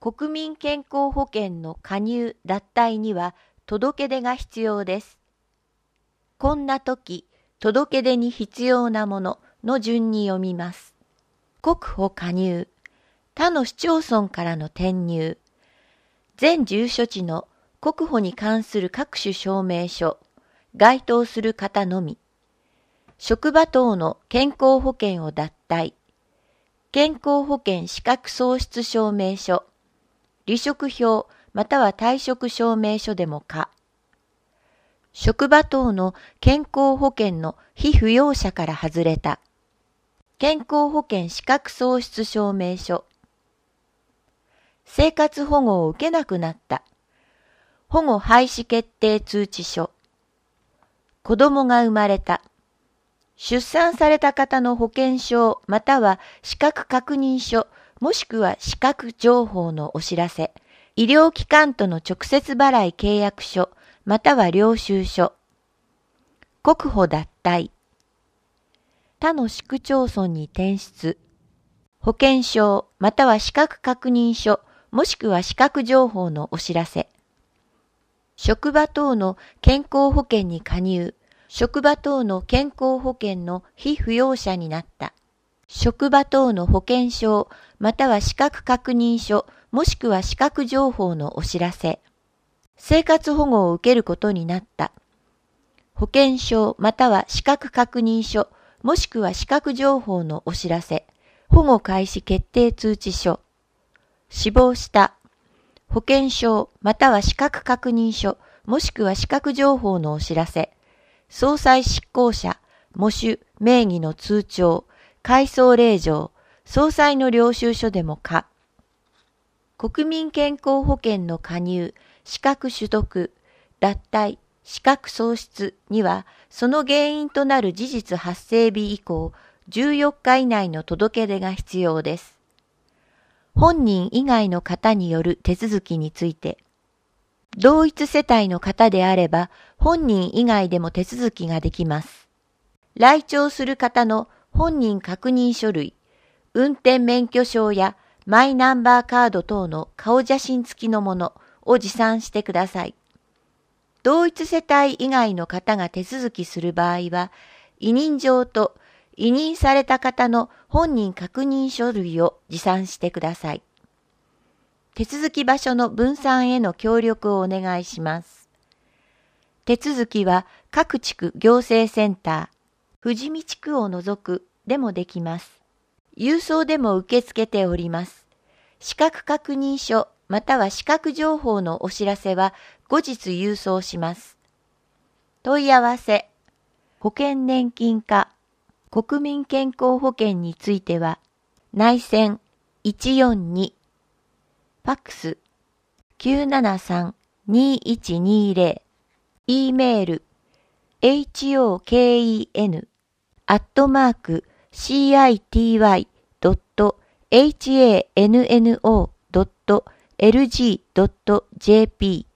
国民健康保険の加入・脱退には届け出が必要です。こんな時、届け出に必要なものの順に読みます。国保加入、他の市町村からの転入、全住所地の国保に関する各種証明書、該当する方のみ、職場等の健康保険を脱退、健康保険資格喪失証明書、離職票または退職証明書でも可。職場等の健康保険の被扶養者から外れた。健康保険資格喪失証明書。生活保護を受けなくなった。保護廃止決定通知書。子供が生まれた。出産された方の保険証または資格確認書もしくは資格情報のお知らせ、医療機関との直接払い契約書または領収書、国保脱退、他の市区町村に転出、保険証または資格確認書もしくは資格情報のお知らせ、職場等の健康保険に加入、職場等の健康保険の被扶養者になった。職場等の保険証または資格確認書もしくは資格情報のお知らせ。生活保護を受けることになった。保険証または資格確認書もしくは資格情報のお知らせ。保護開始決定通知書。死亡した。保険証または資格確認書もしくは資格情報のお知らせ。総裁執行者、喪主、名義の通帳、回送令状、総裁の領収書でも可。国民健康保険の加入、資格取得、脱退、資格喪失には、その原因となる事実発生日以降、14日以内の届け出が必要です。本人以外の方による手続きについて、同一世帯の方であれば、本人以外でも手続きができます。来庁する方の本人確認書類、運転免許証やマイナンバーカード等の顔写真付きのものを持参してください。同一世帯以外の方が手続きする場合は、委任状と委任された方の本人確認書類を持参してください。手続き場所の分散への協力をお願いします。手続きは各地区行政センター、富士見地区を除くでもできます。郵送でも受け付けております。資格確認書または資格情報のお知らせは後日郵送します。問い合わせ、保険年金課、国民健康保険については、内線142、ファックス 973-2120、E メール hoken@city.hanno.lg.jp